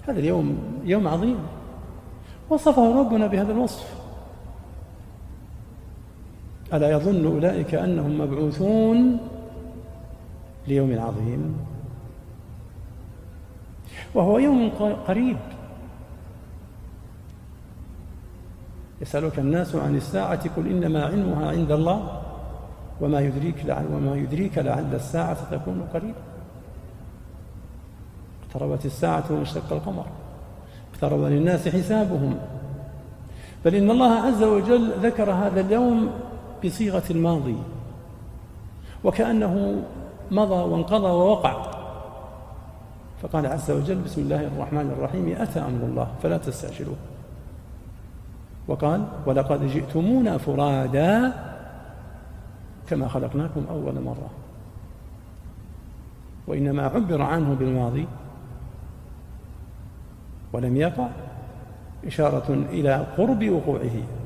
هذا اليوم يوم عظيم وصفه ربنا بهذا الوصف: ألا يظن أولئك أنهم مبعوثون ليوم عظيم. وهو يوم قريب. يسألك الناس عن الساعة قل إنما علمها عند الله وما يدريك لعل الساعة تكون قريبا. اقتربت الساعة وانشق القمر، اقترب للناس حسابهم. بل إن الله عز وجل ذكر هذا اليوم بصيغة الماضي وكأنه مضى وانقضى ووقع، فقال عز وجل: بسم الله الرحمن الرحيم، أتى أمر الله فلا تستعجلوه. وقال: ولقد جئتمونا فرادا كما خلقناكم أول مرة. وإنما عبر عنه بالماضي ولم يقع إشارة إلى قرب وقوعه.